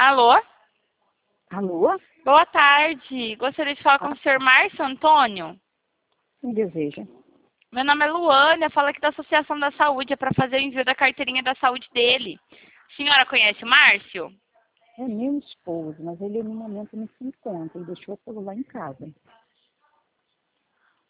Alô? Alô? Boa tarde. Gostaria de falar com o senhor Márcio Antônio. Quem deseja? Meu nome é Luana, falo aqui da Associação da Saúde, é para fazer o envio da carteirinha da saúde dele. A senhora conhece o Márcio? É meu esposo, mas ele no momento não se encontra. Ele deixou o celular em casa.